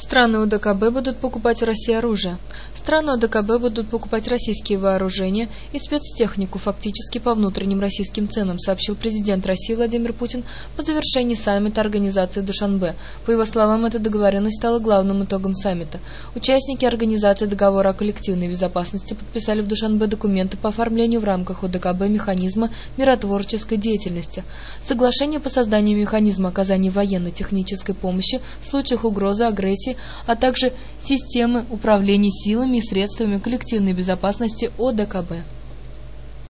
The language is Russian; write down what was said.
Страны ОДКБ будут покупать в России оружие. Страны ОДКБ будут покупать российские вооружения и спецтехнику фактически по внутренним российским ценам, сообщил президент России Владимир Путин по завершении саммита организации в Душанбе. По его словам, эта договоренность стала главным итогом саммита. Участники организации договора о коллективной безопасности подписали в Душанбе документы по оформлению в рамках ОДКБ механизма миротворческой деятельности. Соглашение по созданию механизма оказания военно-технической помощи в случаях угрозы, агрессии, а также системы управления силами и средствами коллективной безопасности ОДКБ.